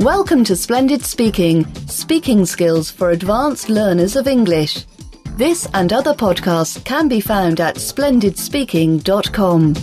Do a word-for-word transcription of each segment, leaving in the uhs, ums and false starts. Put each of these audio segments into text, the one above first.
Welcome to Splendid Speaking, speaking skills for advanced learners of English. This and other podcasts can be found at splendid speaking dot com.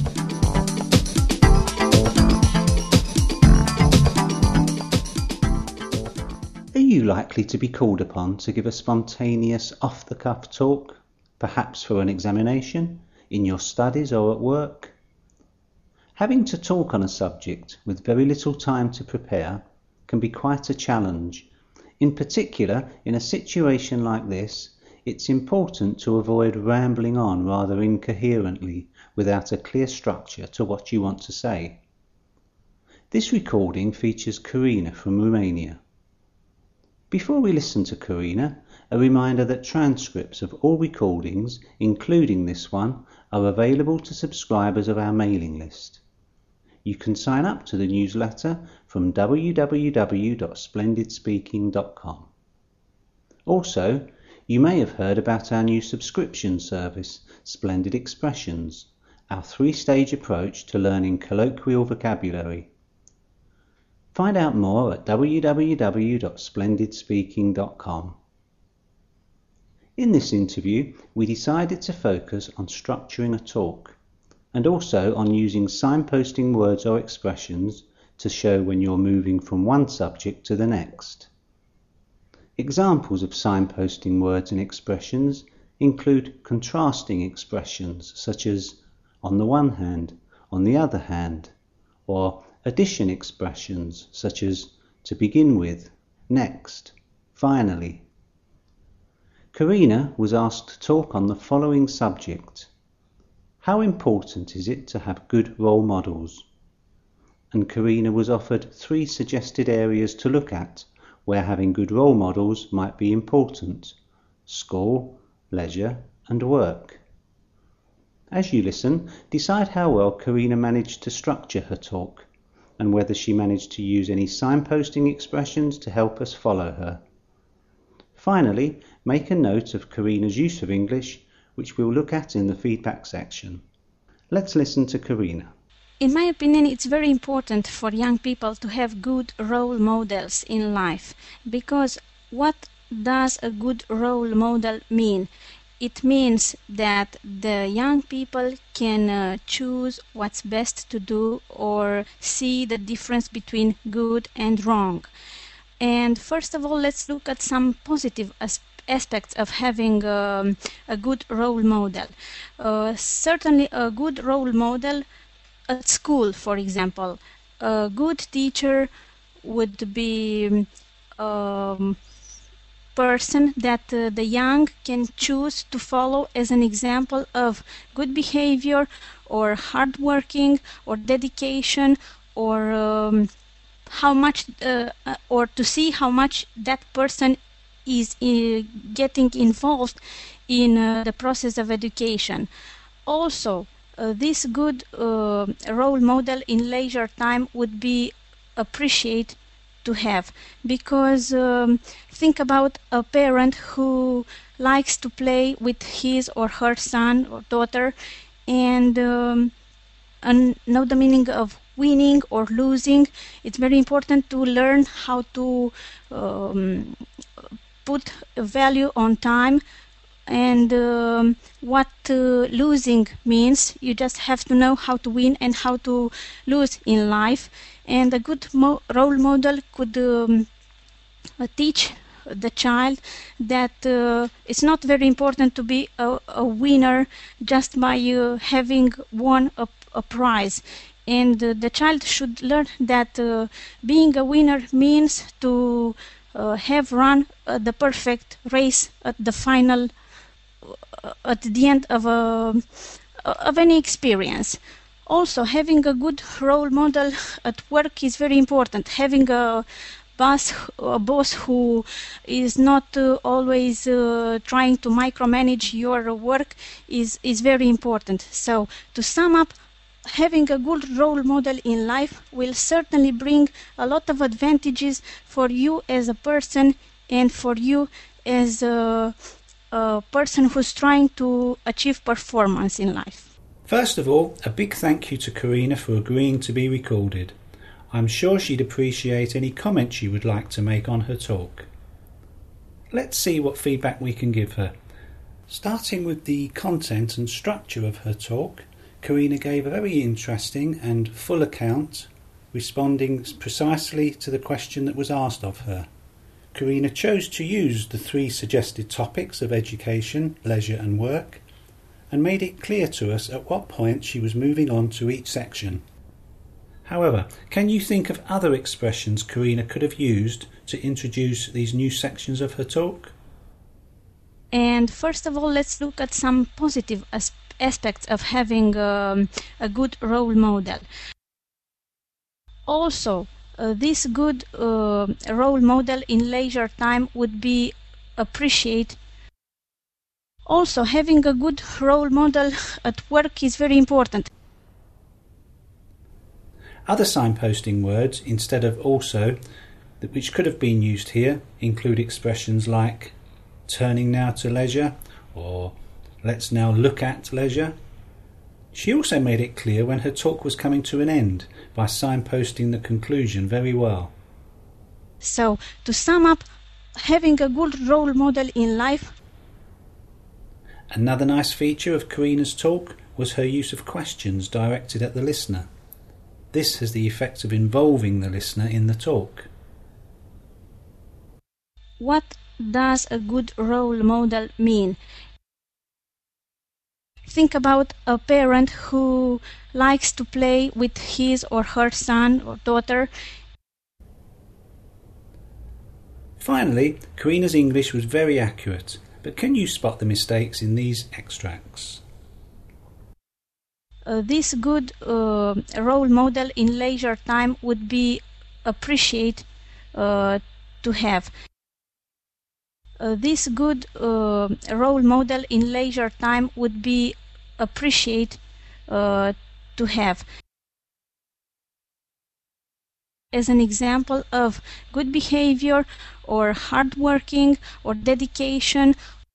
Are you likely to be called upon to give a spontaneous, off-the-cuff talk, perhaps for an examination, in your studies or at work? Having to talk on a subject with very little time to prepare can be quite a challenge. In particular, in a situation like this, it's important to avoid rambling on rather incoherently without a clear structure to what you want to say. This recording features Karina from Romania. Before we listen to Karina, a reminder that transcripts of all recordings, including this one, are available to subscribers of our mailing list. You can sign up to the newsletter from w w w dot splendid speaking dot com. Also, you may have heard about our new subscription service, Splendid Expressions, our three-stage approach to learning colloquial vocabulary. Find out more at w w w dot splendid speaking dot com. In this interview, we decided to focus on structuring a talk, and also on using signposting words or expressions to show when you're moving from one subject to the next. Examples of signposting words and expressions include contrasting expressions such as on the one hand, on the other hand, or addition expressions such as to begin with, next, finally. Karina was asked to talk on the following subject: how important is it to have good role models? And Karina was offered three suggested areas to look at where having good role models might be important: school, leisure, and work. As you listen, decide how well Karina managed to structure her talk, and whether she managed to use any signposting expressions to help us follow her. Finally, make a note of Karina's use of English, which we'll look at in the feedback section. Let's listen to Karina. In my opinion, it's very important for young people to have good role models in life, because what does a good role model mean? It means that the young people can uh, choose what's best to do or see the difference between good and wrong. And first of all, let's look at some positive aspects aspects of having um, a good role model. Uh, certainly a good role model at school, for example. A good teacher would be a um, person that uh, the young can choose to follow as an example of good behavior or hard working or dedication, or um, how much uh, or to see how much that person is uh, getting involved in uh, the process of education. Also, uh, this good uh, role model in leisure time would be appreciated to have, because um, think about a parent who likes to play with his or her son or daughter and, um, and know the meaning of winning or losing. It's very important to learn how to um, put a value on time and um, what uh, losing means. You just have to know how to win and how to lose in life. And a good mo- role model could um, uh, teach the child that uh, it's not very important to be a, a winner just by uh, having won a, a prize. And uh, the child should learn that uh, being a winner means to Uh, have run uh, the perfect race at the final, uh, at the end of a of any experience. Also, having a good role model at work is very important. Having a boss, a boss who is not uh, always uh, trying to micromanage your work is is very important. So, to sum up, having a good role model in life will certainly bring a lot of advantages for you as a person and for you as a, a person who's trying to achieve performance in life. First of all, a big thank you to Karina for agreeing to be recorded. I'm sure she'd appreciate any comments you would like to make on her talk. Let's see what feedback we can give her. Starting with the content and structure of her talk, Karina gave a very interesting and full account, responding precisely to the question that was asked of her. Karina chose to use the three suggested topics of education, leisure and work, and made it clear to us at what point she was moving on to each section. However, can you think of other expressions Karina could have used to introduce these new sections of her talk? And first of all, let's look at some positive as- aspects of having um, a good role model. Also, uh, this good uh, role model in leisure time would be appreciated. Also, having a good role model at work is very important. Other signposting words instead of also, which could have been used here, include expressions like turning now to leisure or let's now look at leisure. She also made it clear when her talk was coming to an end by signposting the conclusion very well. So, to sum up, having a good role model in life. Another nice feature of Karina's talk was her use of questions directed at the listener. This has the effect of involving the listener in the talk. What does a good role model mean? Think about a parent who likes to play with his or her son or daughter. Finally, Karina's English was very accurate, but can you spot the mistakes in these extracts? Uh, this good uh, role model in leisure time would be appreciated uh, to have. Uh, this good uh, role model in leisure time would be appreciated uh, to have. As an example of good behavior or hard working or dedication.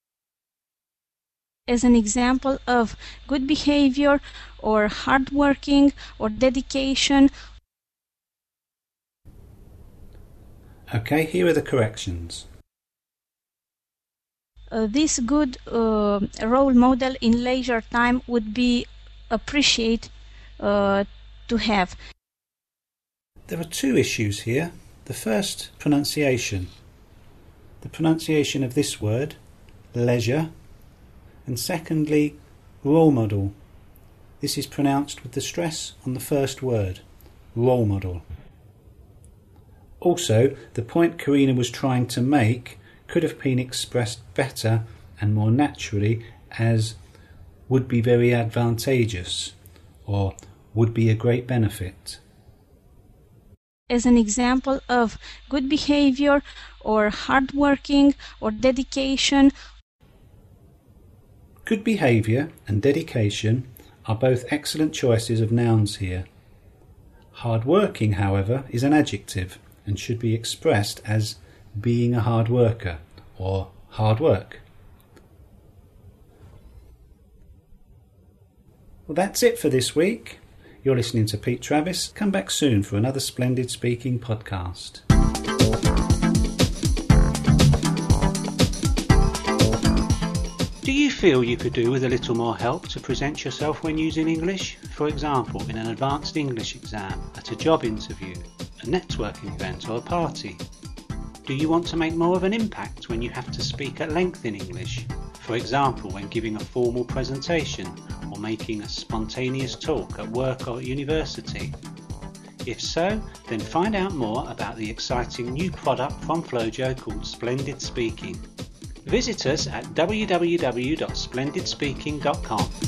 As an example of good behavior or hard working or dedication. Okay, here are the corrections. Uh, this good uh, role model in leisure time would be appreciated uh, to have. There are two issues here. The first, pronunciation. The pronunciation of this word, leisure, and secondly, role model. This is pronounced with the stress on the first word, role model. Also, the point Karina was trying to make could have been expressed better and more naturally as would be very advantageous or would be a great benefit. As an example of good behavior or hard working or dedication. Good behavior and dedication are both excellent choices of nouns here. Hard working, however, is an adjective and should be expressed as being a hard worker or hard work. Well, that's it for this week. You're listening to Pete Travis. Come back soon for another Splendid Speaking podcast. Do you feel you could do with a little more help to present yourself when using English? For example, in an advanced English exam, at a job interview, a networking event or a party? Do you want to make more of an impact when you have to speak at length in English? For example, when giving a formal presentation or making a spontaneous talk at work or at university? If so, then find out more about the exciting new product from Flojo called Splendid Speaking. Visit us at w w w dot splendid speaking dot com.